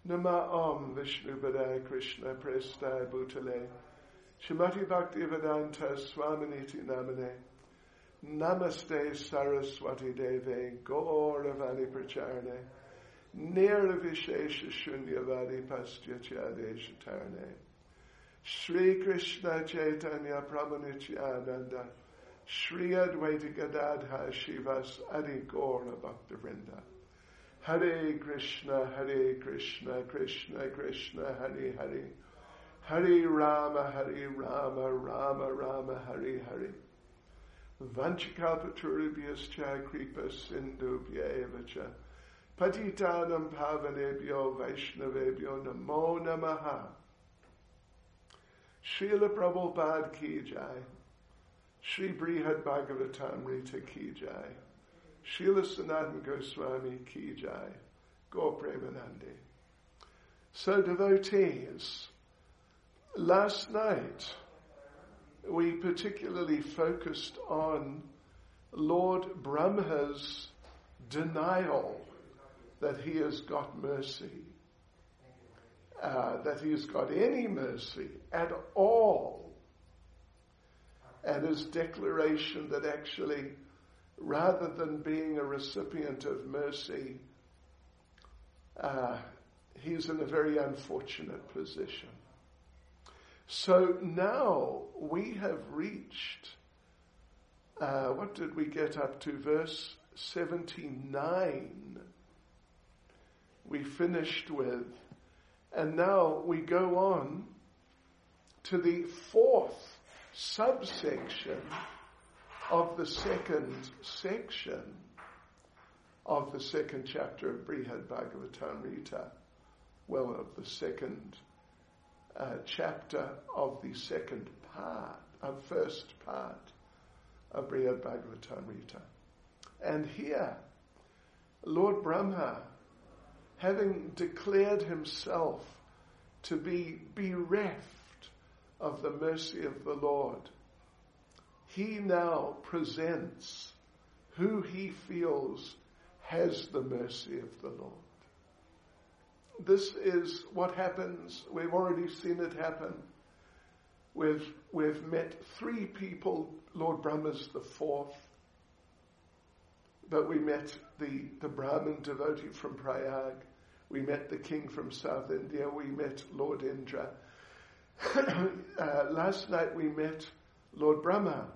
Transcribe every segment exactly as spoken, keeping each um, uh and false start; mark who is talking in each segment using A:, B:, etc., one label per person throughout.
A: Nama Om Vishnu Padaya Krishna Prestaya Bhutale Shrimati Bhakti Vedanta Swaminiti Namane Namaste Saraswati Deve Gauravani Pracharne Nirvishesha Shunyavadi Pastya Chadesha Tarne Shri Krishna Chaitanya Prabhu Nityananda Shri Advaita Gadadha Shivas Adi Gaura Bhakta Vrinda Hare Krishna, Hare Krishna, Krishna Krishna, Hare Hare, Hare Rama, Hare Rama, Rama Rama, Hare Hare. Vanchikalpaturubhyascha kripa sindhubhya evacha, patitanam pavanebhyo vaishnavebhyo namo namaha. Srila Prabhupada ki jai, Shri Brihad Bhagavatamrita ki jai. Srila Sanatana Goswami ki jai, Gaur Premanande. So devotees, last night we particularly focused on Lord Brahma's denial that he has got mercy, uh, that he has got any mercy at all, and his declaration that actually, rather than being a recipient of mercy, uh, he's in a very unfortunate position. So now we have reached, uh, what did we get up to? Verse seventy-nine. We finished with, and now we go on to the fourth subsection of the second section of the second chapter of Brihad Bhagavatamrita, well, of the second uh, chapter of the second part, of first part of Brihad Bhagavatamrita. And here, Lord Brahma, having declared himself to be bereft of the mercy of the Lord, he now presents who he feels has the mercy of the Lord. This is what happens. We've already seen it happen. We've, we've met three people. Lord Brahma's the fourth. But we met the, the Brahmin devotee from Prayag. We met the king from South India. We met Lord Indra. uh, last night we met Lord Brahma.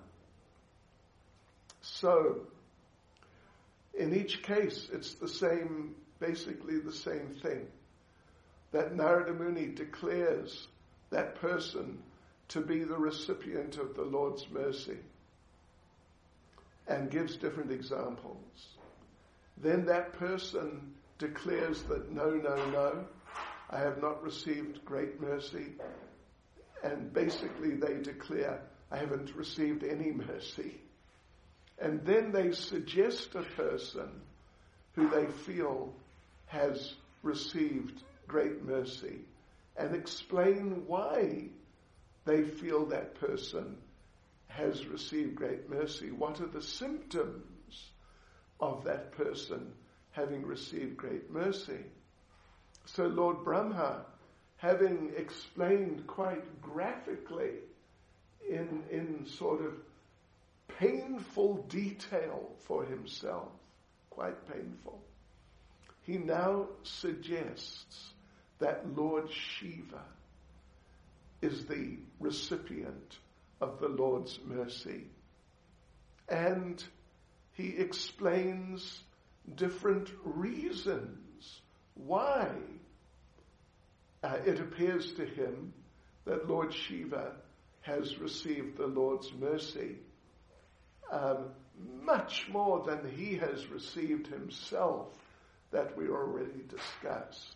A: So, in each case, it's the same, basically the same thing. That Narada Muni declares that person to be the recipient of the Lord's mercy and gives different examples. Then that person declares that no, no, no, I have not received great mercy. And basically they declare, I haven't received any mercy. And then they suggest a person who they feel has received great mercy and explain why they feel that person has received great mercy. What are the symptoms of that person having received great mercy? So Lord Brahma, having explained quite graphically in, in sort of painful detail for himself, quite painful, he now suggests that Lord Shiva is the recipient of the Lord's mercy. And he explains different reasons why uh, it appears to him that Lord Shiva has received the Lord's mercy. Um, much more than he has received himself, that we already discussed.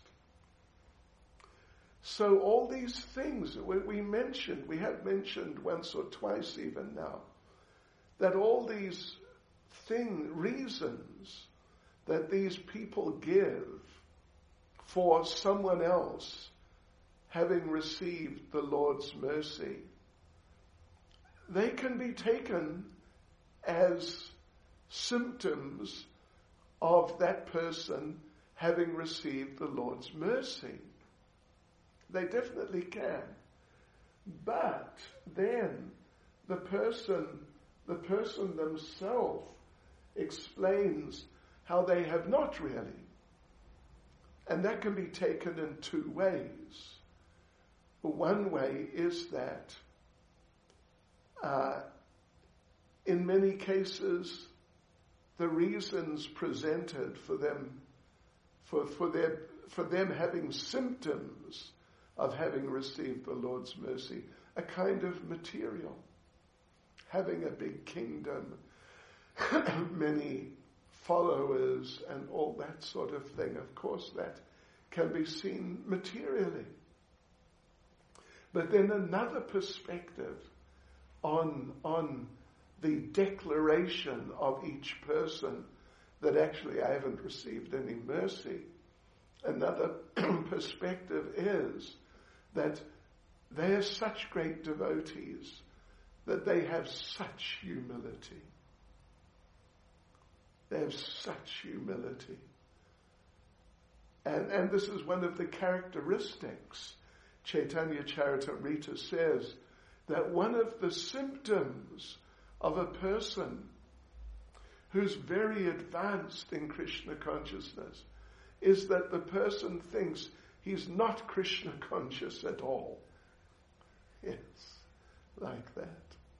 A: So all these things we, we mentioned, we have mentioned once or twice even now, that all these thing, reasons that these people give for someone else having received the Lord's mercy, they can be taken as symptoms of that person having received the Lord's mercy. They definitely can. But then the person, the person themselves explains how they have not really. And that can be taken in two ways. One way is that uh, in many cases, the reasons presented for them, for, for their, for them having symptoms of having received the Lord's mercy, a kind of material, having a big kingdom, many followers and all that sort of thing. Of course, that can be seen materially. But then another perspective on, on the declaration of each person that actually I haven't received any mercy. Another perspective is that they are such great devotees that they have such humility. They have such humility. And, and this is one of the characteristics. Chaitanya Charitamrita says that one of the symptoms of a person who's very advanced in Krishna consciousness is that the person thinks he's not Krishna conscious at all. Yes, like that.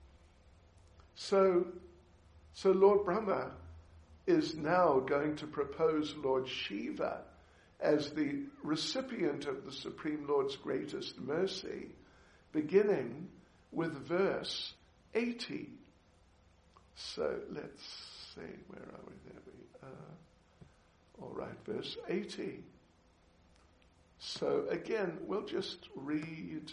A: So, so Lord Brahma is now going to propose Lord Shiva as the recipient of the Supreme Lord's greatest mercy, beginning with verse eighty. So let's see, where are we? There we are. All right, verse eighty. So again, we'll just read.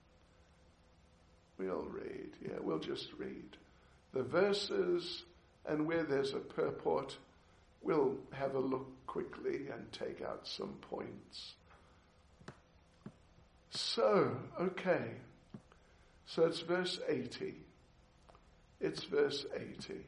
A: We'll read, yeah, we'll just read the verses, and where there's a purport, we'll have a look quickly and take out some points. So, okay. So it's verse eighty. It's verse eighty.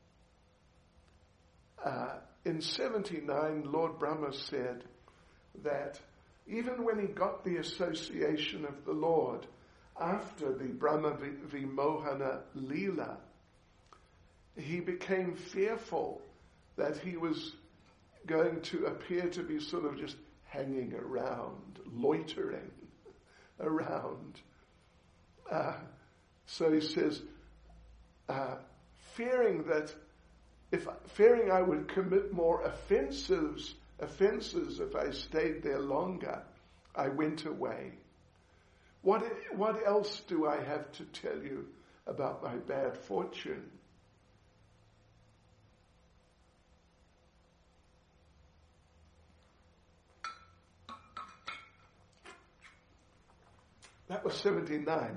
A: Uh, in seventy-nine, Lord Brahma said that even when he got the association of the Lord after the Brahma Vimohana Leela, he became fearful that he was going to appear to be sort of just hanging around, loitering around. Uh, so he says, uh, fearing that if fearing I would commit more offenses, offenses if I stayed there longer, I went away. What what else do I have to tell you about my bad fortune? That was seventy-nine.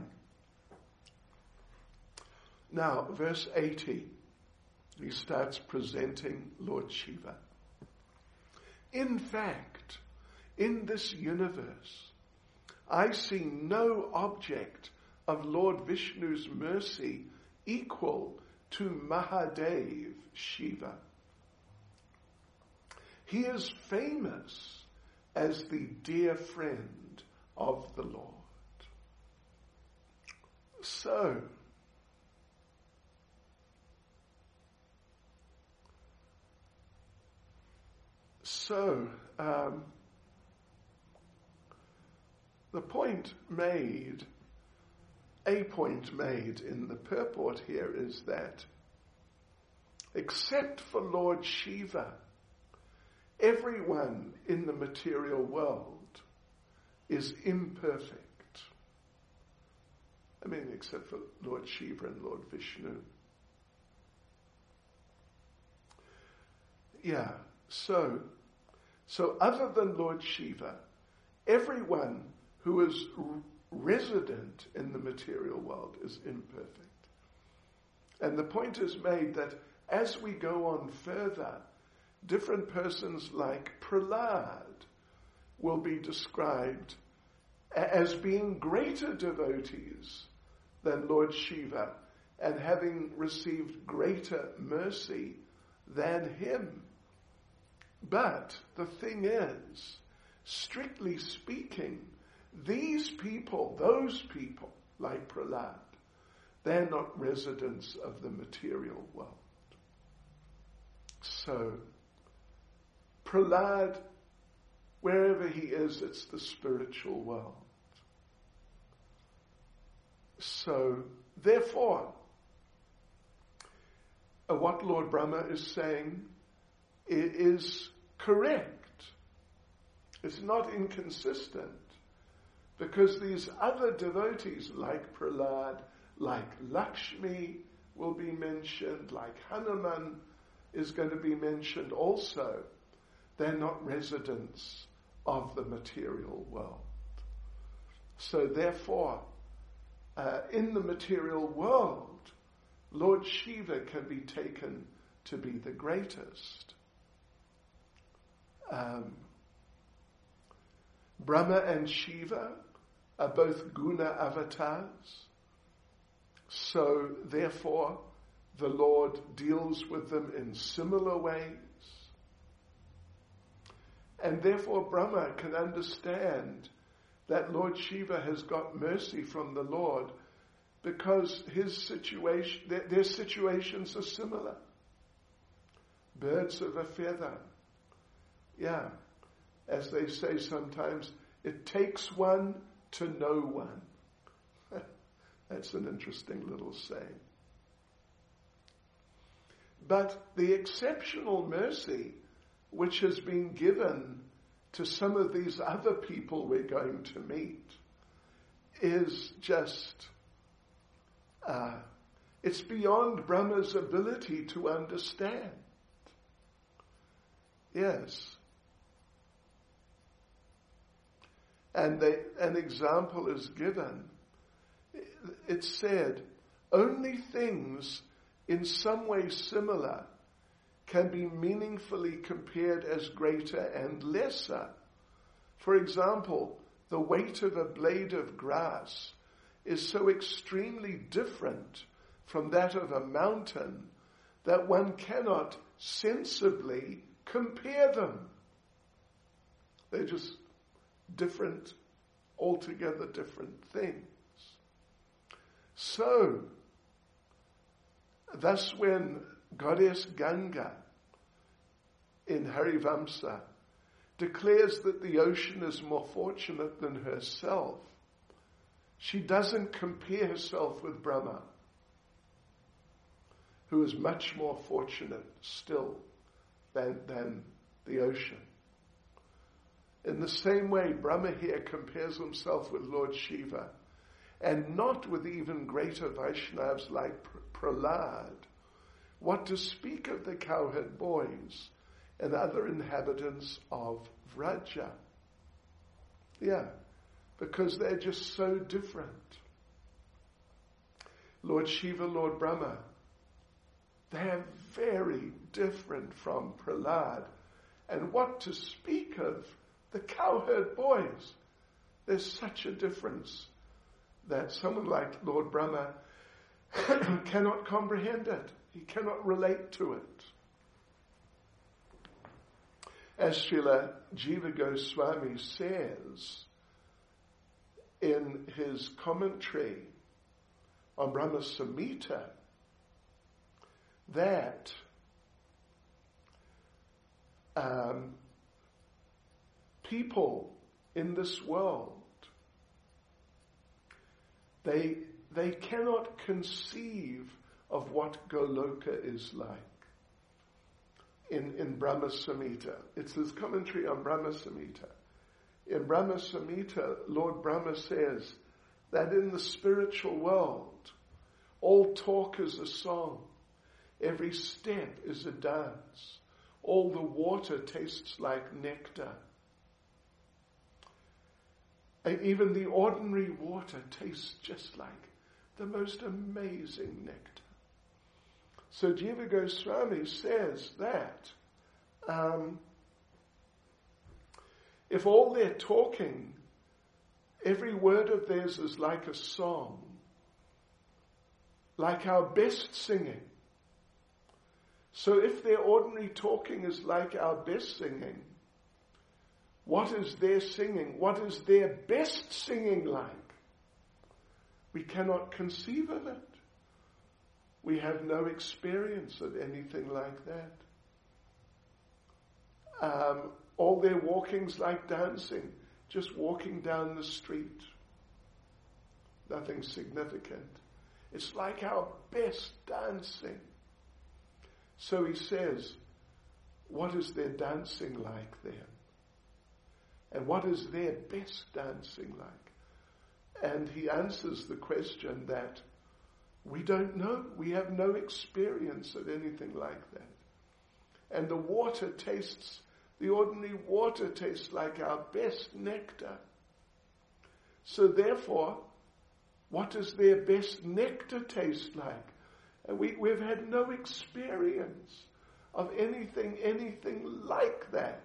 A: Now, verse eighty, he starts presenting Lord Shiva. In fact, in this universe, I see no object of Lord Vishnu's mercy equal to Mahadev Shiva. He is famous as the dear friend of the Lord. So, so, um, the point made, a point made in the purport here is that except for Lord Shiva, everyone in the material world is imperfect. I mean, except for Lord Shiva and Lord Vishnu. Yeah, so, so other than Lord Shiva, everyone who is r- resident in the material world is imperfect. And the point is made that as we go on further, different persons like Prahlad will be described as being greater devotees than Lord Shiva and having received greater mercy than him. But the thing is, strictly speaking, these people, those people, like Prahlad, they're not residents of the material world. So, Prahlad, wherever he is, it's the spiritual world. So, therefore, uh, what Lord Brahma is saying is correct. It's not inconsistent, because these other devotees, like Prahlad, like Lakshmi will be mentioned, like Hanuman is going to be mentioned also, they're not residents of the material world. So therefore, uh, in the material world, Lord Shiva can be taken to be the greatest. Um, Brahma and Shiva are both guna avatars. So therefore, the Lord deals with them in similar ways. And therefore Brahma can understand that Lord Shiva has got mercy from the Lord because his situation, their, their situations are similar. Birds of a feather. Yeah. As they say sometimes, it takes one to know one. That's an interesting little saying. But the exceptional mercy which has been given to some of these other people we're going to meet is just, uh, it's beyond Brahma's ability to understand. Yes. And they, an example is given. It's said, only things in some way similar can be meaningfully compared as greater and lesser. For example, the weight of a blade of grass is so extremely different from that of a mountain that one cannot sensibly compare them. They're just different, altogether different things. So, thus when Goddess Ganga in Harivamsa declares that the ocean is more fortunate than herself, she doesn't compare herself with Brahma, who is much more fortunate still than, than the ocean. In the same way, Brahma here compares himself with Lord Shiva, and not with even greater Vaishnavas like Prahlad. What to speak of the cowherd boys and other inhabitants of Vraja? Yeah, because they're just so different. Lord Shiva, Lord Brahma, they're very different from Prahlad. And what to speak of the cowherd boys? There's such a difference that someone like Lord Brahma cannot comprehend it. He cannot relate to it. As Srila Jiva Goswami says in his commentary on Brahma Samhita, that um, people in this world, they they cannot conceive of what Goloka is like. In, in Brahma Samhita. It's his commentary on Brahma Samhita. In Brahma Samhita, Lord Brahma says that in the spiritual world, all talk is a song, every step is a dance, all the water tastes like nectar. And even the ordinary water tastes just like the most amazing nectar. So Jiva Goswami says that um, if all they're talking, every word of theirs is like a song, like our best singing. So if their ordinary talking is like our best singing, what is their singing? What is their best singing like? We cannot conceive of it. We have no experience of anything like that. Um, all their walking's like dancing, just walking down the street. Nothing significant. It's like our best dancing. So he says, what is their dancing like then? And what is their best dancing like? And he answers the question that we don't know. We have no experience of anything like that. And the water tastes, the ordinary water tastes like our best nectar. So therefore, what does their best nectar taste like? And we, we've had no experience of anything, anything like that.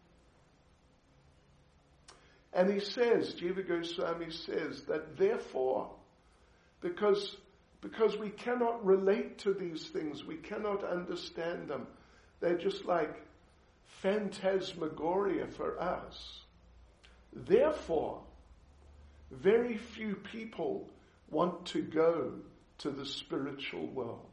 A: And he says, Jiva Goswami says that therefore, because, because we cannot relate to these things, we cannot understand them, they're just like phantasmagoria for us. Therefore, very few people want to go to the spiritual world.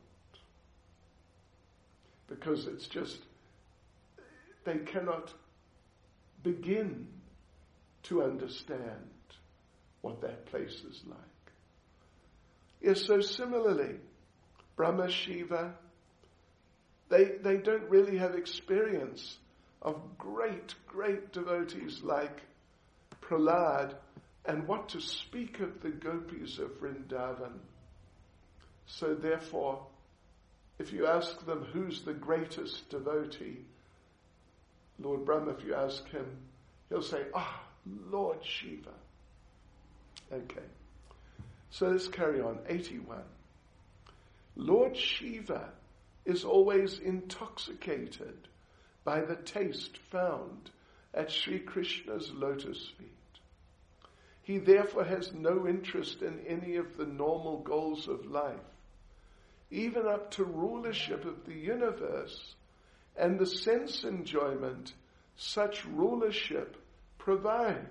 A: Because it's just, they cannot begin to understand what that place is like. Yes, so similarly, Brahma, Shiva, they, they don't really have experience of great, great devotees like Prahlad, and what to speak of the gopis of Vrindavan. So therefore, if you ask them who's the greatest devotee, Lord Brahma, if you ask him, he'll say, ah, Lord Shiva. Okay. So let's carry on. eighty-one. Lord Shiva is always intoxicated by the taste found at Sri Krishna's lotus feet. He therefore has no interest in any of the normal goals of life, even up to rulership of the universe and the sense enjoyment such rulership provides.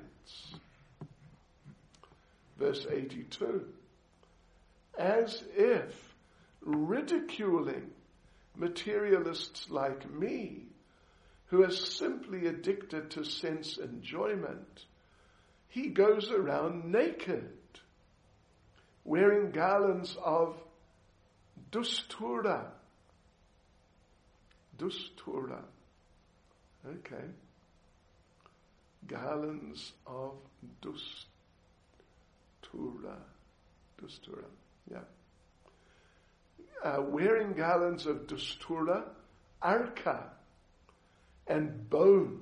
A: Verse eighty-two. As if ridiculing materialists like me, who are simply addicted to sense enjoyment, he goes around naked, wearing garlands of dustura. Dustura. Okay. Garlands of dustura. Dustura. Yeah. Uh, wearing garlands of dustura, arka, and bones.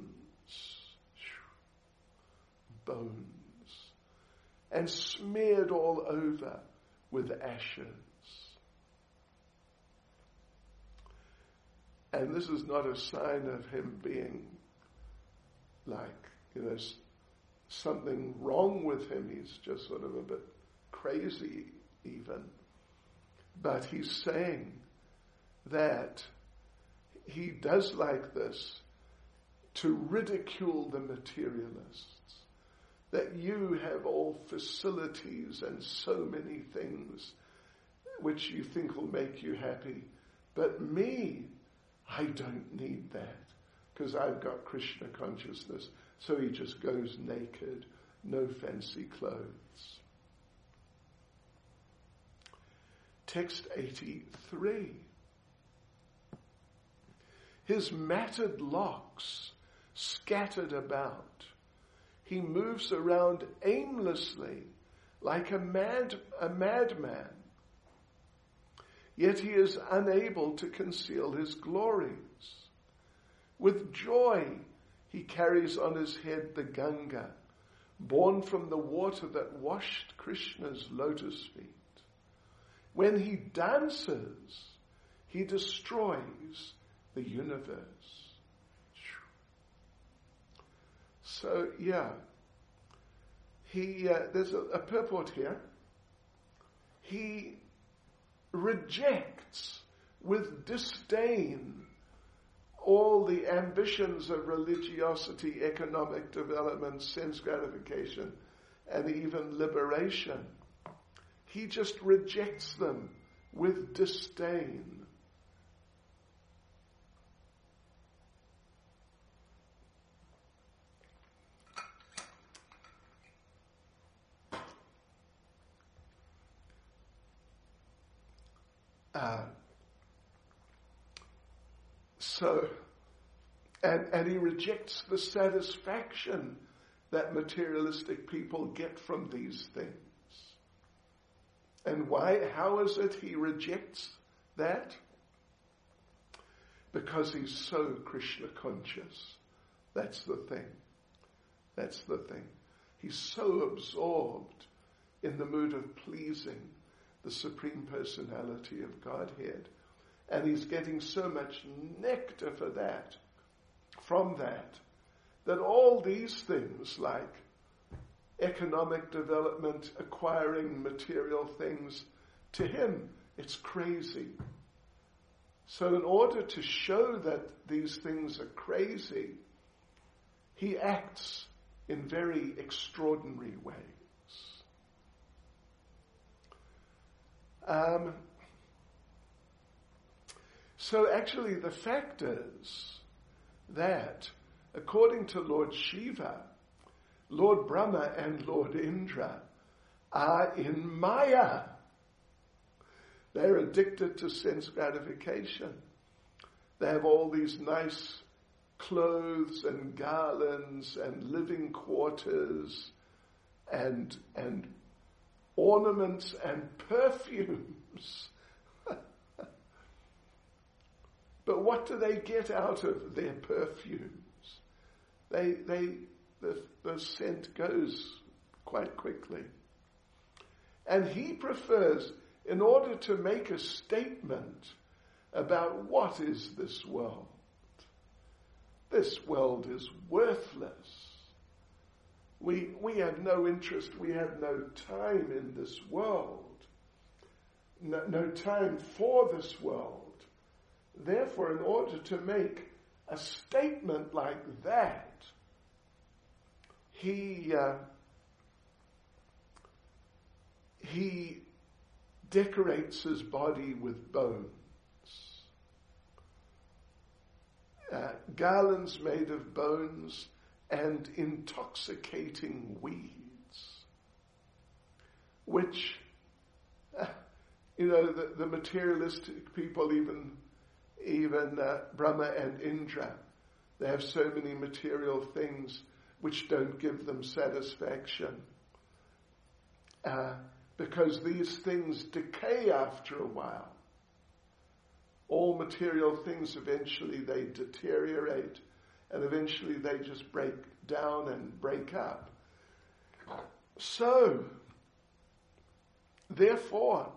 A: Bones. And smeared all over with ashes. And this is not a sign of him being like, you know, something wrong with him. He's just sort of a bit crazy even. But he's saying that he does like this to ridicule the materialists. That you have all facilities and so many things which you think will make you happy. But me, I don't need that because I've got Krishna consciousness. So he just goes naked, no fancy clothes. Text eighty-three. His matted locks scattered about. He moves around aimlessly like a mad, a madman. Yet he is unable to conceal his glories. With joy, he carries on his head the Ganga, born from the water that washed Krishna's lotus feet. When he dances, he destroys the universe. So, yeah, he uh, there's a, a purport here. He rejects with disdain all the ambitions of religiosity, economic development, sense gratification, and even liberation. He just rejects them with disdain. Uh, so, and, and he rejects the satisfaction that materialistic people get from these things. And why? How is it he rejects that? Because he's so Krishna conscious. That's the thing. That's the thing. He's so absorbed in the mood of pleasing the Supreme Personality of Godhead. And he's getting so much nectar for that, from that, that all these things like economic development, acquiring material things, to him, it's crazy. So in order to show that these things are crazy, he acts in very extraordinary ways. Um, so actually the fact is that according to Lord Shiva, Lord Brahma and Lord Indra are in Maya. They're addicted to sense gratification. They have all these nice clothes and garlands and living quarters and and ornaments and perfumes. But what do they get out of their perfumes? They, they, the, the scent goes quite quickly. And he prefers, in order to make a statement about what is this world, this world is worthless. We, we have no interest, we have no time in this world, no, no time for this world. Therefore, in order to make a statement like that, he uh, he decorates his body with bones, uh, garlands made of bones and intoxicating weeds, which, uh, you know, the, the materialistic people, even even uh, Brahma and Indra, they have so many material things which don't give them satisfaction, uh, because these things decay after a while. All material things, eventually they deteriorate, and eventually they just break down and break up. So, therefore,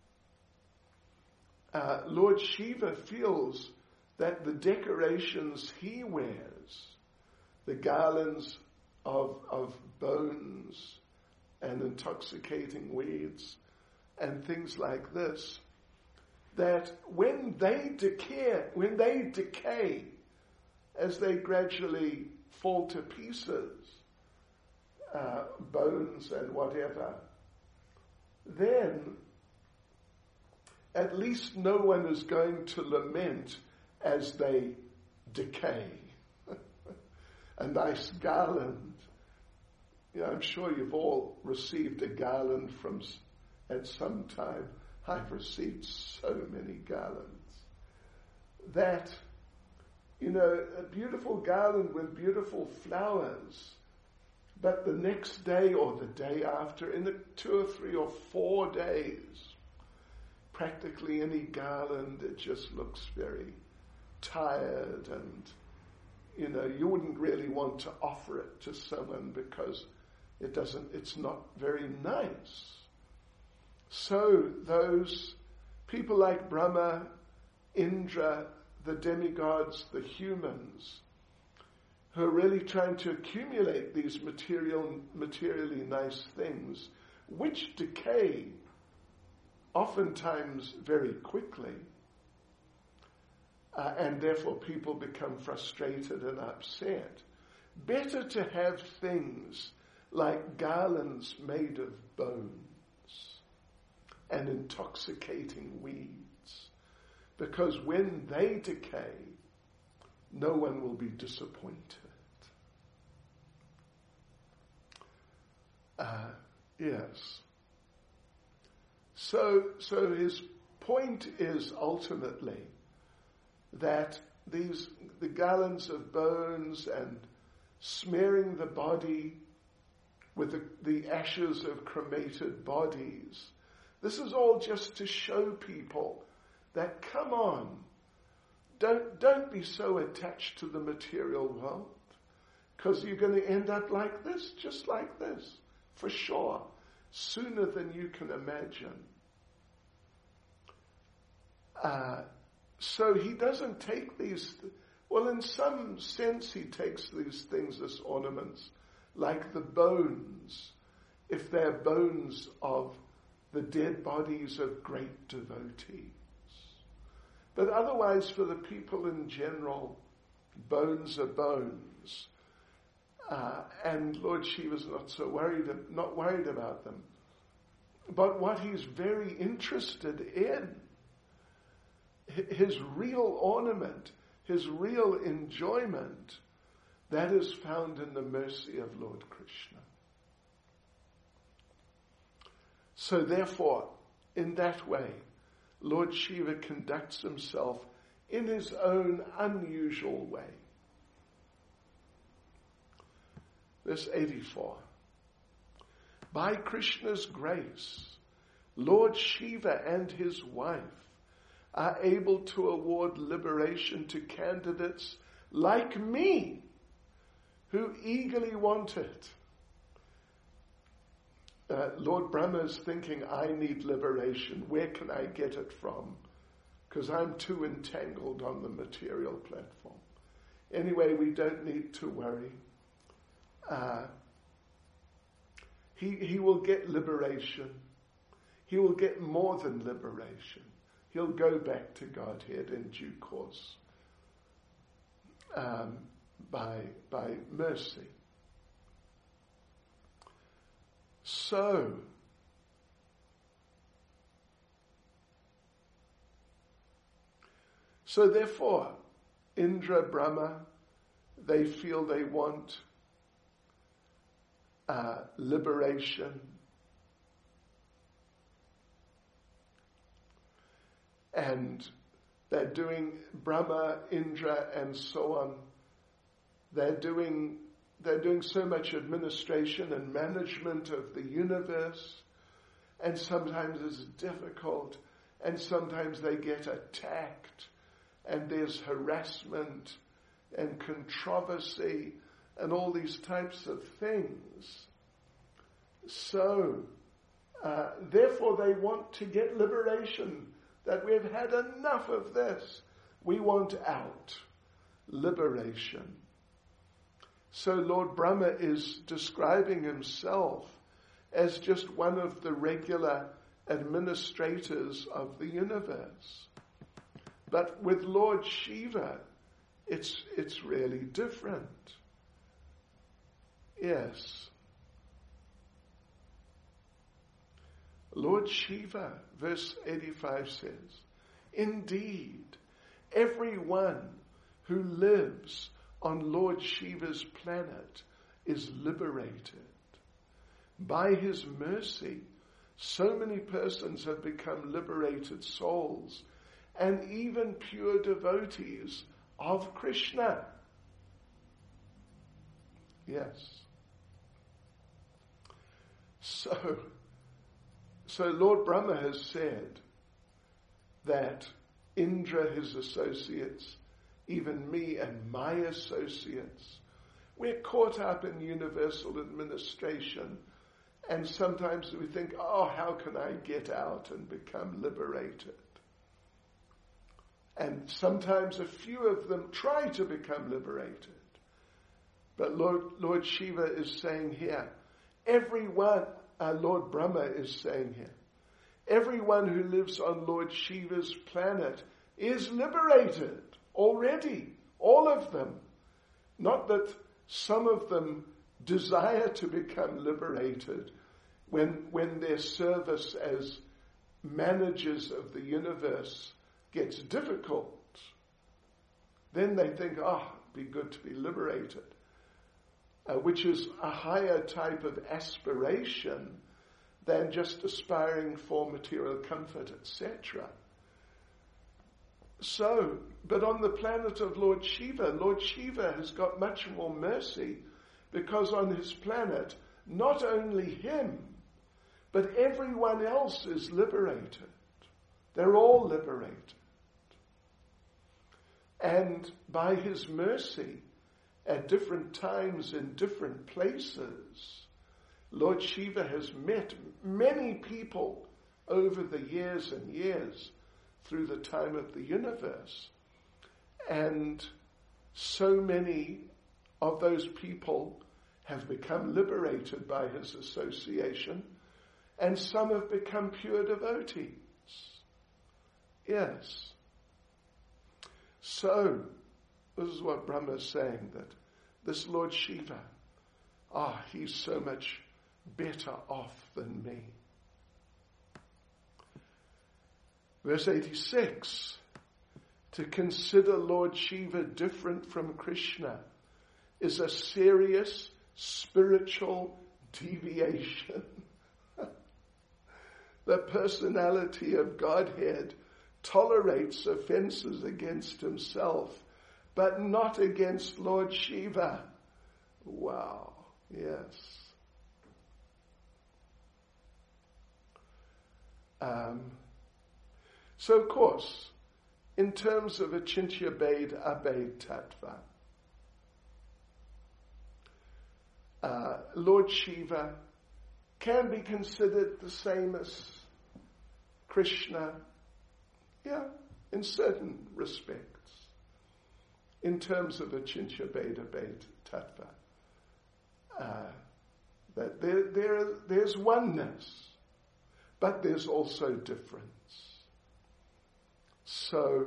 A: uh, Lord Shiva feels that the decorations he wears, the garlands of, of bones and intoxicating weeds and things like this, that when they decay, when they decay, as they gradually fall to pieces, uh, bones and whatever, then at least no one is going to lament as they decay. A nice garland. You know, I'm sure you've all received a garland from at some time. I've received so many garlands. That, you know, a beautiful garland with beautiful flowers, but the next day or the day after, in the two or three or four days, practically any garland, it just looks very tired, and, you know, you wouldn't really want to offer it to someone because it doesn't, it's not very nice. So those people like Brahma, Indra, the demigods, the humans, who are really trying to accumulate these material, materially nice things, which decay oftentimes very quickly, uh, and therefore people become frustrated and upset. Better to have things like garlands made of bones and intoxicating weeds, because when they decay, no one will be disappointed. Uh, yes. So, so his point is ultimately that these the garlands of bones and smearing the body with the, the ashes of cremated bodies, this is all just to show people that, come on, don't don't be so attached to the material world, because you're going to end up like this, just like this, for sure, sooner than you can imagine. Uh, so he doesn't take these, well, in some sense he takes these things as ornaments, like the bones, if they're bones of the dead bodies of great devotees. But otherwise, for the people in general, bones are bones. Uh, and Lord Shiva's not so worried, not worried about them. But what he's very interested in, his real ornament, his real enjoyment, that is found in the mercy of Lord Krishna. So therefore, in that way, Lord Shiva conducts himself in his own unusual way. Verse eighty-four. By Krishna's grace, Lord Shiva and his wife are able to award liberation to candidates like me, who eagerly want it. Uh, Lord Brahma is thinking, I need liberation. Where can I get it from? Because I'm too entangled on the material platform. Anyway, we don't need to worry. Uh, he, he will get liberation. He will get more than liberation. He'll go back to Godhead in due course, um, by, by mercy. So, so therefore, Indra, Brahma, they feel they want uh, liberation. And they're doing, Brahma, Indra, and so on, they're doing They're doing so much administration and management of the universe, and sometimes it's difficult, and sometimes they get attacked, and there's harassment and controversy and all these types of things. So, uh, therefore they want to get liberation, that we've had enough of this. We want out. Liberation. So Lord Brahma is describing himself as just one of the regular administrators of the universe. But with Lord Shiva, it's, it's really different. Yes. Lord Shiva, verse eighty-five says, indeed, everyone who lives on Lord Shiva's planet is liberated. By his mercy, so many persons have become liberated souls, and even pure devotees of Krishna. Yes. So, so Lord Brahma has said that Indra, his associates, even me and my associates, we're caught up in universal administration, and sometimes we think, oh, how can I get out and become liberated? And sometimes a few of them try to become liberated. But Lord, Lord Shiva is saying here, everyone, uh, Lord Brahma is saying here, everyone who lives on Lord Shiva's planet is liberated. already, all of them. Not that some of them desire to become liberated when, when their service as managers of the universe gets difficult. Then they think, oh, it'd be good to be liberated, uh, which is a higher type of aspiration than just aspiring for material comfort, et cetera. So, but on the planet of Lord Shiva, Lord Shiva has got much more mercy, because on his planet, not only him, but everyone else is liberated. They're all liberated. And by his mercy, at different times in different places, Lord Shiva has met many people over the years and years through the time of the universe. And so many of those people have become liberated by his association, and some have become pure devotees. Yes. So, this is what Brahma is saying, that this Lord Shiva, ah, oh, he's so much better off than me. Verse eighty-six, to consider Lord Shiva different from Krishna is a serious spiritual deviation. The personality of Godhead tolerates offenses against himself, but not against Lord Shiva. Wow, yes. Um, so of course, in terms of Achintya Bhed Abhed Tattva, uh, Lord Shiva can be considered the same as Krishna, yeah, in certain respects, in terms of Achintya Bhed Abhed Tattva. Uh, that there, there, there's oneness, but there's also difference. So,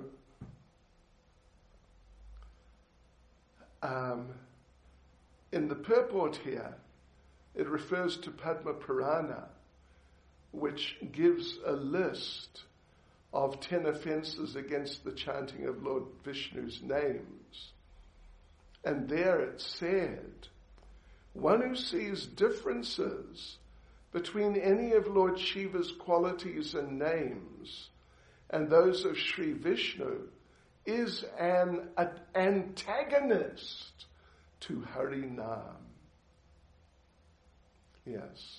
A: um, in the purport here, it refers to Padma Purana, which gives a list of ten offenses against the chanting of Lord Vishnu's names. And there it said, one who sees differences between any of Lord Shiva's qualities and names and those of Sri Vishnu is an antagonist to Harinam. Yes.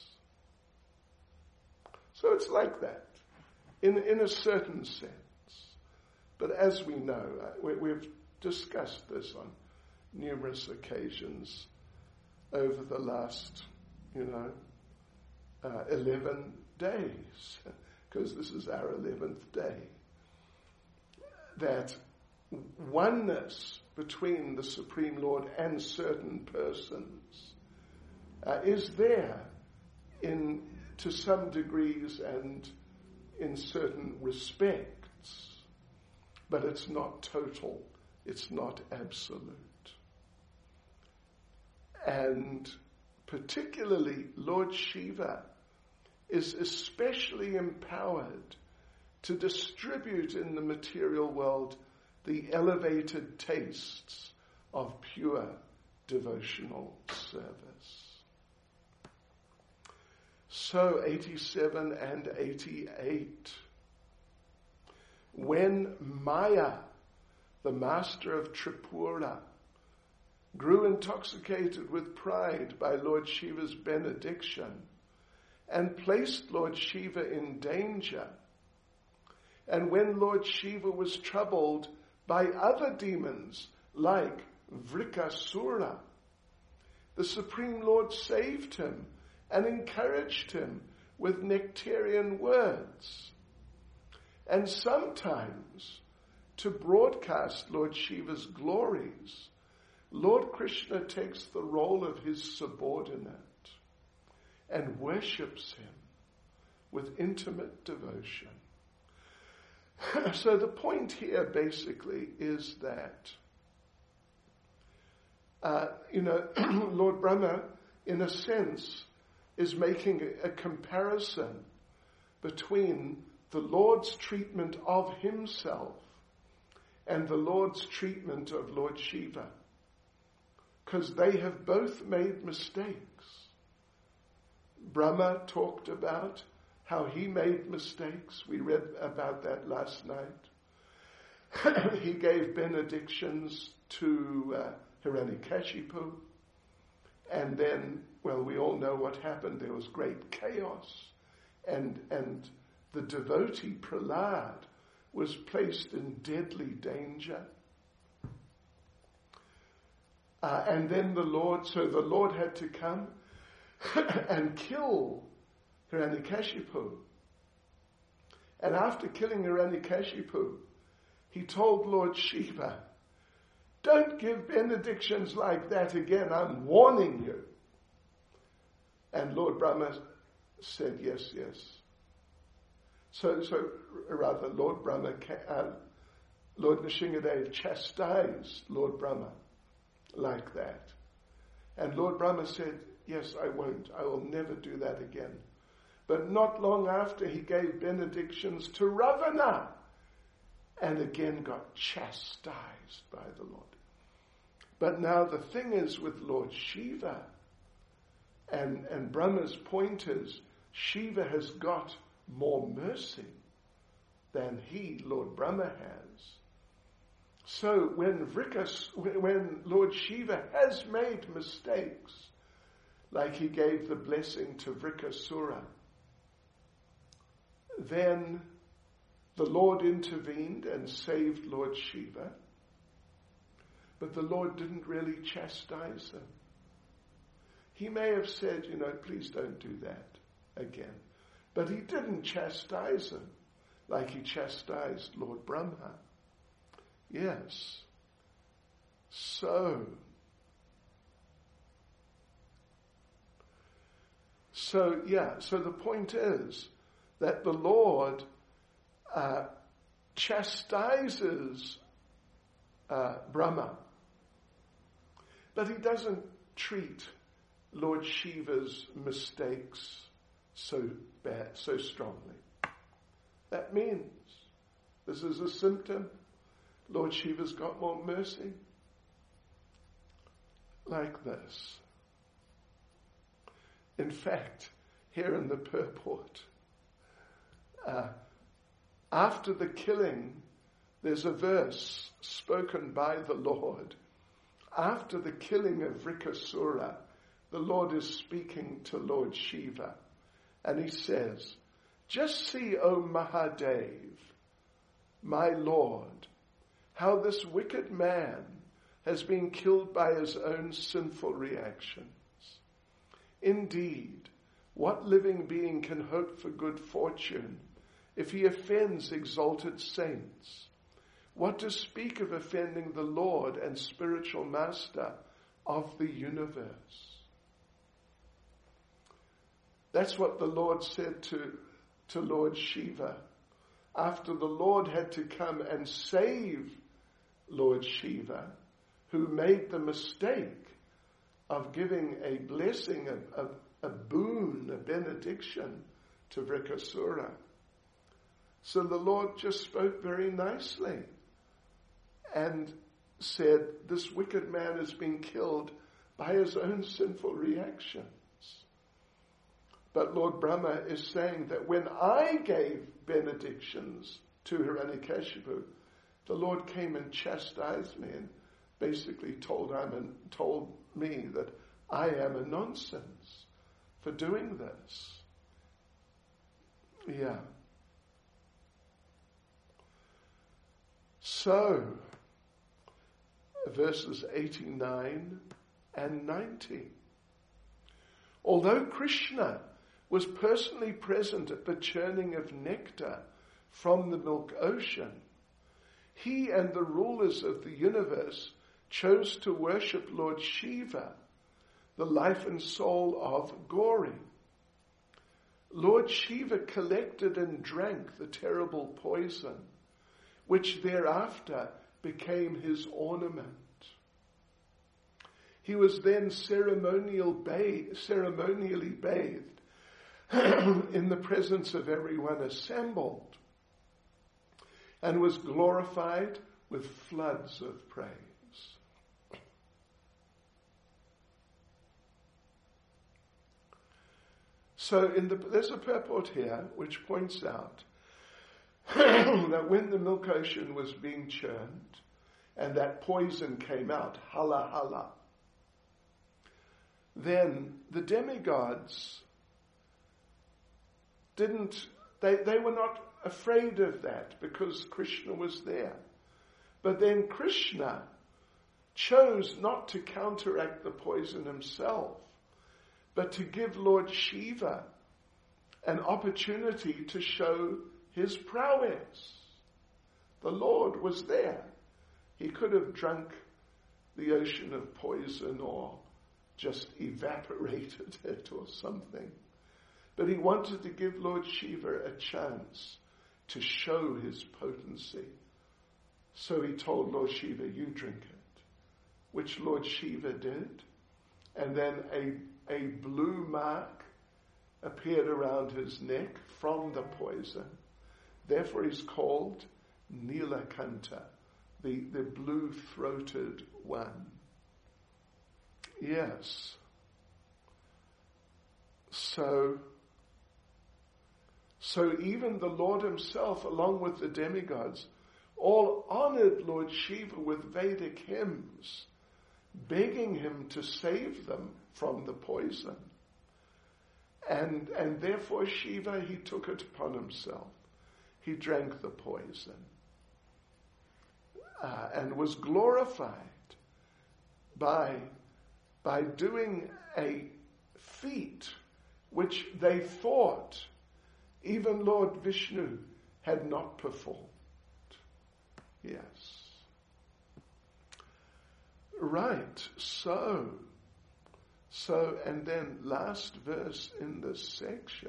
A: So it's like that, in, in a certain sense. But as we know, we, we've discussed this on numerous occasions over the last, you know, uh, eleven days, because this is our eleventh day, that oneness between the Supreme Lord and certain persons uh, is there in to some degrees and in certain respects, but it's not total, it's not absolute. And particularly Lord Shiva is especially empowered to distribute in the material world the elevated tastes of pure devotional service. So eighty-seven and eighty-eight. When Maya, the master of Tripura, grew intoxicated with pride by Lord Shiva's benediction and placed Lord Shiva in danger, and when Lord Shiva was troubled by other demons like Vrikasura, the Supreme Lord saved him and encouraged him with nectarian words. And sometimes, to broadcast Lord Shiva's glories, Lord Krishna takes the role of his subordinate and worships him with intimate devotion. So the point here basically is that, uh, you know, Lord Brahma, in a sense, is making a, a comparison between the Lord's treatment of himself and the Lord's treatment of Lord Shiva. Because they have both made mistakes. Brahma talked about how he made mistakes. We read about that last night. He gave benedictions to uh, Hiranyakashipu. And then, well, we all know what happened. There was great chaos. And, and the devotee Prahlad was placed in deadly danger. Uh, and then the Lord, so the Lord had to come and kill Hiranyakashipu. And after killing Hiranyakashipu, he told Lord Shiva, don't give benedictions like that again, I'm warning you. And Lord Brahma said, yes, yes. So, so rather, Lord Brahma, uh, Lord Nrsingadev chastised Lord Brahma like that. And Lord Brahma said, yes, I won't. I will never do that again. But not long after, he gave benedictions to Ravana and again got chastised by the Lord. But now the thing is with Lord Shiva, and, and Brahma's point is, Shiva has got more mercy than he, Lord Brahma, has. So when Vrikas, when Lord Shiva has made mistakes, like he gave the blessing to Vrikasura, then the Lord intervened and saved Lord Shiva, but the Lord didn't really chastise him. He may have said, you know, please don't do that again. But he didn't chastise him like he chastised Lord Brahma. Yes. So, so yeah, so the point is that the Lord uh, chastises uh, Brahma, but he doesn't treat Lord Shiva's mistakes so bad, so strongly. That means this is a symptom. Lord Shiva's got more mercy. Like this. In fact, here in the purport, uh, after the killing, there's a verse spoken by the Lord. After the killing of Vrikasura, the Lord is speaking to Lord Shiva. And he says, just see, O Mahadev, my Lord, how this wicked man has been killed by his own sinful reactions. Indeed, what living being can hope for good fortune if he offends exalted saints? What to speak of offending the Lord and spiritual master of the universe? That's what the Lord said to, to Lord Shiva. After the Lord had to come and save Lord Shiva, who made the mistake of giving a blessing, a, a, a boon, a benediction to Vrikasura. So the Lord just spoke very nicely and said, this wicked man has been killed by his own sinful reactions. But Lord Brahma is saying that when I gave benedictions to Hiranyakashipu, the Lord came and chastised me and basically told, I'm a, told me that I am a nonsense for doing this. Yeah. So, verses eighty-nine and ninety. Although Krishna was personally present at the churning of nectar from the milk ocean, he and the rulers of the universe chose to worship Lord Shiva, the life and soul of Gauri. Lord Shiva collected and drank the terrible poison which thereafter became his ornament. He was then ceremonial ba- ceremonially bathed in the presence of everyone assembled, and was glorified with floods of praise. So in the, there's a purport here which points out that when the milk ocean was being churned and that poison came out, hala hala, then the demigods didn't, they, they were not afraid of that because Krishna was there. But then Krishna chose not to counteract the poison himself, but to give Lord Shiva an opportunity to show his prowess. The Lord was there. He could have drunk the ocean of poison or just evaporated it or something. But he wanted to give Lord Shiva a chance to show his potency. So he told Lord Shiva, you drink it, which Lord Shiva did. And then a, a blue mark appeared around his neck from the poison. Therefore he's called Nilakanta, the, the blue-throated one. Yes. So, so even the Lord himself, along with the demigods, all honored Lord Shiva with Vedic hymns, begging him to save them from the poison. And, and therefore Shiva, he took it upon himself. He drank the poison uh, and was glorified by, by doing a feat which they thought even Lord Vishnu had not performed. Yes. Right, so, so, and then last verse in this section.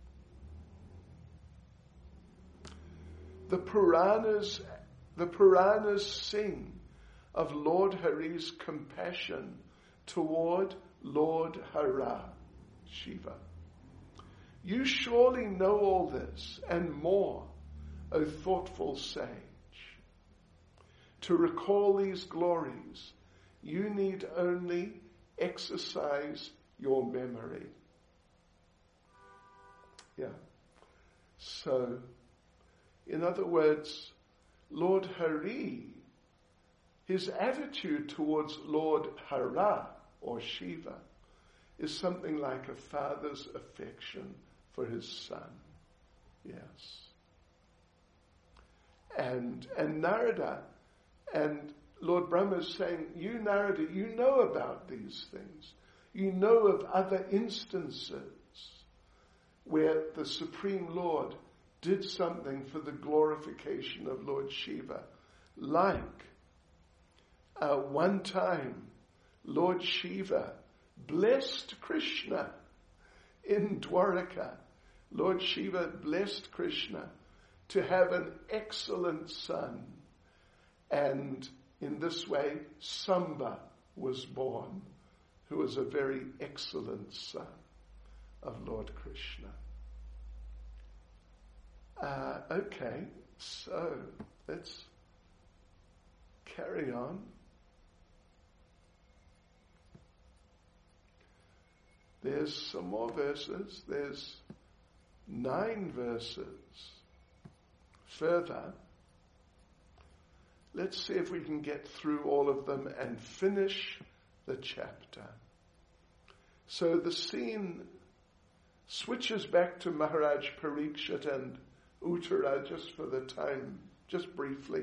A: The Puranas, the Puranas sing of Lord Hari's compassion toward Lord Hara, Shiva. You surely know all this and more, O thoughtful sage. To recall these glories, you need only exercise your memory. Yeah. So, in other words, Lord Hari, his attitude towards Lord Hara or Shiva is something like a father's affection for his son. Yes. And, and Narada and Lord Brahma is saying, you Narada, you know about these things. You know of other instances where the Supreme Lord did something for the glorification of Lord Shiva. Like uh, one time, Lord Shiva blessed Krishna in Dwaraka. Lord Shiva blessed Krishna to have an excellent son. And in this way, Samba was born, who was a very excellent son of Lord Krishna. Uh, okay, so let's carry on. There's some more verses. There's nine verses further. Let's see if we can get through all of them and finish the chapter. So the scene switches back to Maharaj Parikshit and Uttara just for the time, just briefly.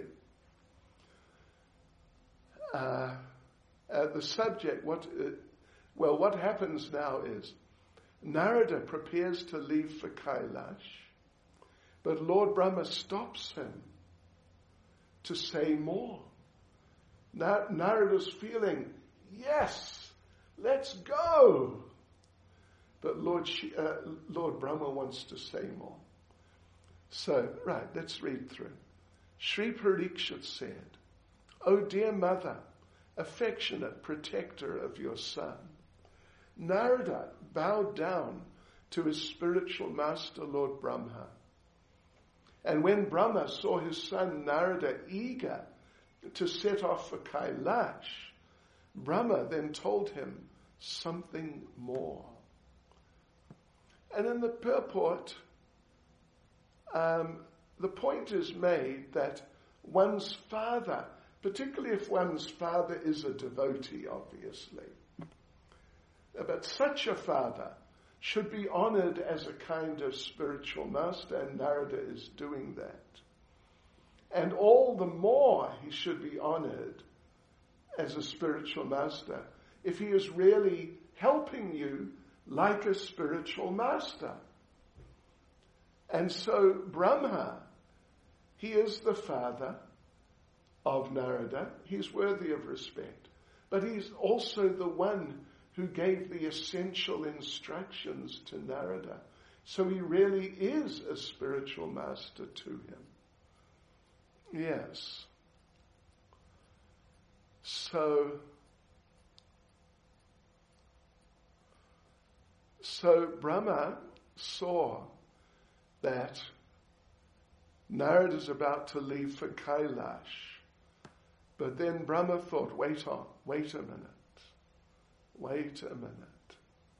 A: Uh, uh, the subject, what, uh, well, what happens now is Narada prepares to leave for Kailash, but Lord Brahma stops him to say more. Now, Narada's feeling, yes, let's go. But Lord, uh, Lord Brahma wants to say more. So, right, let's read through. Sri Parikshit said, "O dear mother, affectionate protector of your son," Narada bowed down to his spiritual master, Lord Brahma. And when Brahma saw his son Narada eager to set off for Kailash, Brahma then told him something more. And in the purport, um, the point is made that one's father, particularly if one's father is a devotee, obviously, but such a father should be honored as a kind of spiritual master, and Narada is doing that. And all the more he should be honored as a spiritual master if he is really helping you like a spiritual master. And so Brahma, he is the father of Narada. He's worthy of respect. But he's also the one who gave the essential instructions to Narada. So he really is a spiritual master to him. Yes. So, so Brahma saw that Narada is about to leave for Kailash. But then Brahma thought, wait on, wait a minute. Wait a minute.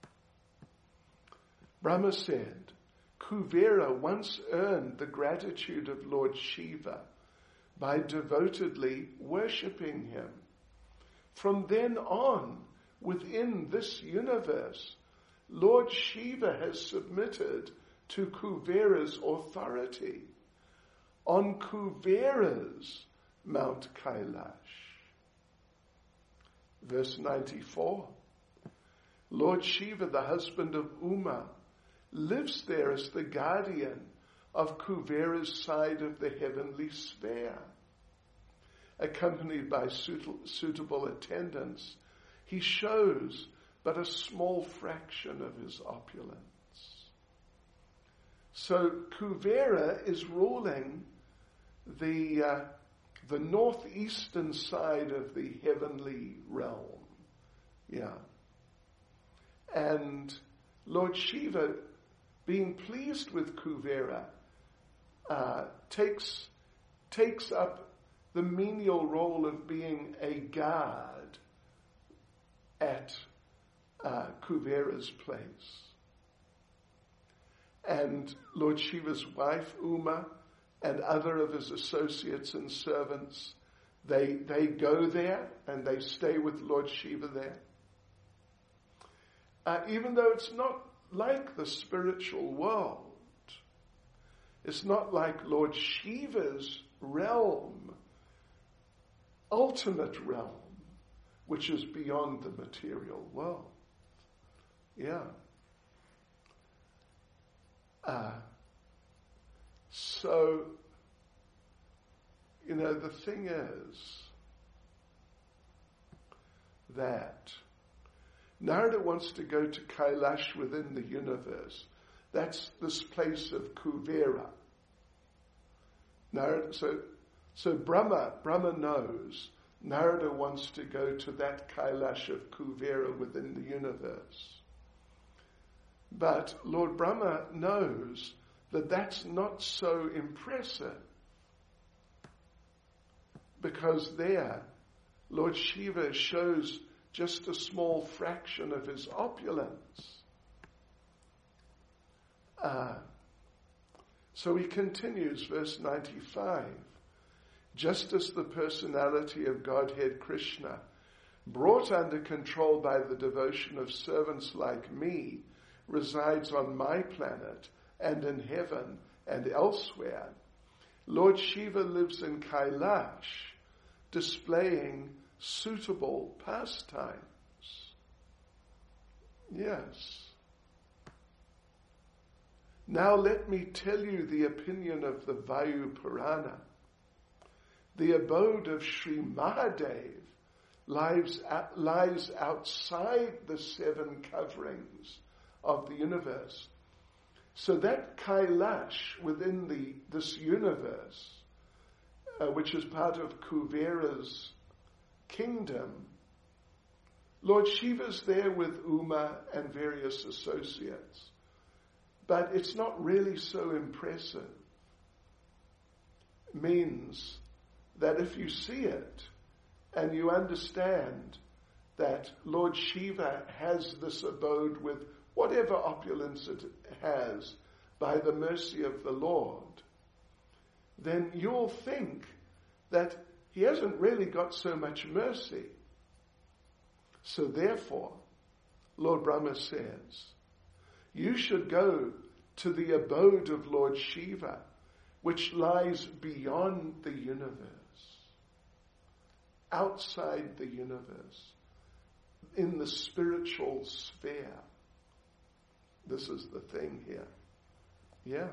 A: Brahma said, Kuvera once earned the gratitude of Lord Shiva by devotedly worshipping him. From then on, within this universe, Lord Shiva has submitted to Kuvera's authority on Kuvera's Mount Kailash. Verse ninety-four. Lord Shiva, the husband of Uma, lives there as the guardian of Kuvera's side of the heavenly sphere. Accompanied by suitable attendants, he shows but a small fraction of his opulence. So Kuvera is ruling the uh, the northeastern side of the heavenly realm. Yeah. And Lord Shiva, being pleased with Kuvera, uh, takes takes up the menial role of being a guard at uh, Kuvera's place. And Lord Shiva's wife, Uma, and other of his associates and servants, they they go there and they stay with Lord Shiva there. Uh, even though it's not like the spiritual world. It's not like Lord Shiva's realm, ultimate realm, which is beyond the material world. Yeah. Uh, so, you know, the thing is that Narada wants to go to Kailash within the universe. That's this place of Kuvera. Narada, so, so Brahma, Brahma knows Narada wants to go to that Kailash of Kuvera within the universe. But Lord Brahma knows that that's not so impressive, because there Lord Shiva shows just a small fraction of his opulence. Uh, so he continues, verse ninety-five. Just as the personality of Godhead Krishna, brought under control by the devotion of servants like me, resides on my planet and in heaven and elsewhere, Lord Shiva lives in Kailash, displaying suitable pastimes. Yes. Now let me tell you the opinion of the Vayu Purana. The abode of Sri Mahadev lies, lies outside the seven coverings of the universe. So that Kailash within the this universe uh, which is part of Kuvera's kingdom, Lord Shiva's there with Uma and various associates. But it's not really so impressive. It means that if you see it and you understand that Lord Shiva has this abode with whatever opulence it has by the mercy of the Lord, then you'll think that he hasn't really got so much mercy. So therefore, Lord Brahma says, you should go to the abode of Lord Shiva, which lies beyond the universe, outside the universe, in the spiritual sphere. This is the thing here. Yeah.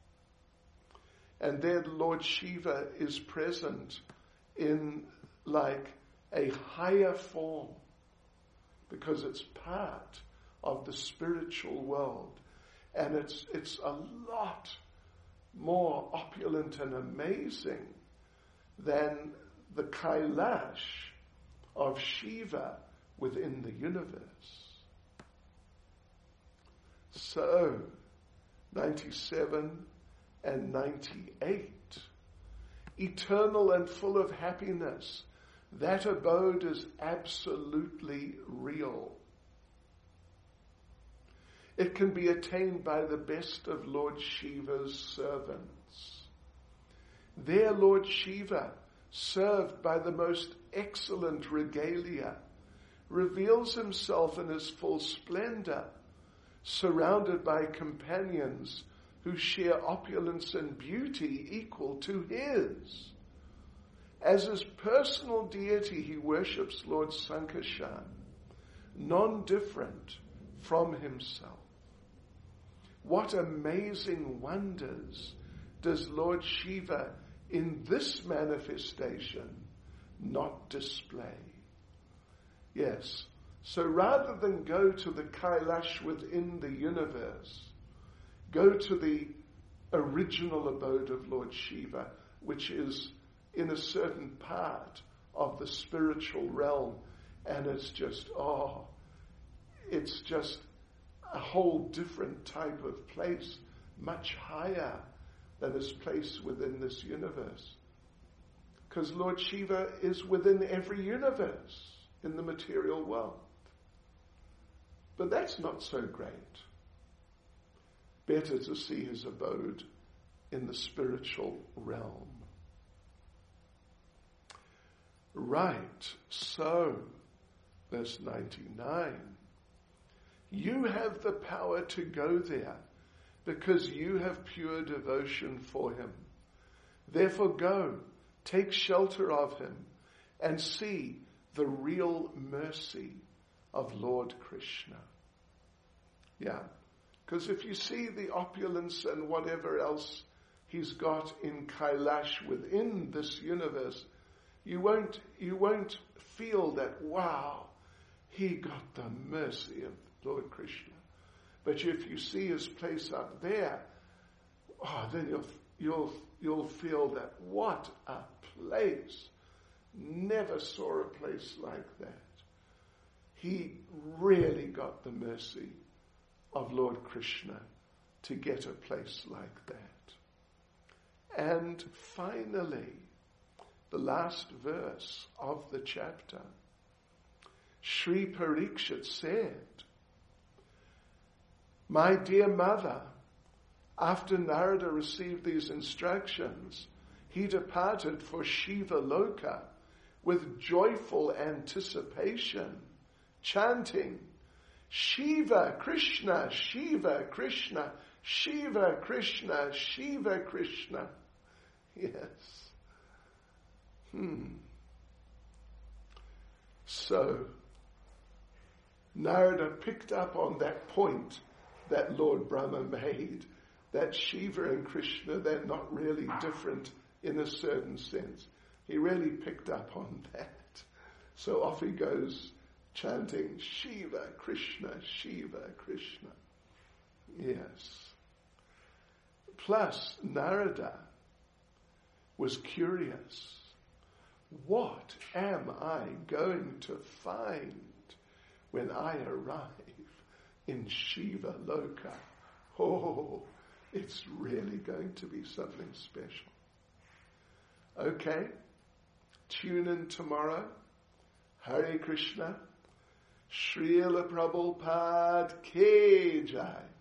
A: And there Lord Shiva is present in like a higher form, because it's part of the spiritual world. And it's it's a lot more opulent and amazing than the Kailash of Shiva within the universe. So, ninety-seven and ninety-eight, eternal and full of happiness, that abode is absolutely real. It can be attained by the best of Lord Shiva's servants. There Lord Shiva, served by the most excellent regalia, reveals himself in his full splendor, surrounded by companions who share opulence and beauty equal to his. As his personal deity, he worships Lord Sankarshan, non-different from himself. What amazing wonders does Lord Shiva in this manifestation not display? Yes, so rather than go to the Kailash within the universe, go to the original abode of Lord Shiva, which is in a certain part of the spiritual realm, and it's just, oh, it's just a whole different type of place, much higher than is placed within this universe. Because Lord Shiva is within every universe in the material world. But that's not so great. Better to see his abode in the spiritual realm. Right, so, verse ninety-nine, you have the power to go there because you have pure devotion for him. Therefore go, take shelter of him, and see the real mercy of Lord Krishna. Yeah, because if you see the opulence and whatever else he's got in Kailash within this universe, you won't, you won't feel that, wow, he got the mercy of Lord Krishna. But if you see his place up there, oh, then you'll, you'll, you'll feel that what a place. Never saw a place like that. He really got the mercy of Lord Krishna to get a place like that. And finally, the last verse of the chapter, Sri Parikshit said, my dear mother, after Narada received these instructions, he departed for Shiva Loka with joyful anticipation, chanting, Shiva Krishna, Shiva Krishna, Shiva Krishna, Shiva Krishna. Yes. Hmm. So, Narada picked up on that point that Lord Brahma made, that Shiva and Krishna, they're not really different in a certain sense. He really picked up on that. So off he goes chanting, Shiva, Krishna, Shiva, Krishna. Yes. Plus, Narada was curious. What am I going to find when I arrive in Shiva Loka? Oh, it's really going to be something special. Okay, tune in tomorrow. Hare Krishna. Srila Prabhupada Ki Jai.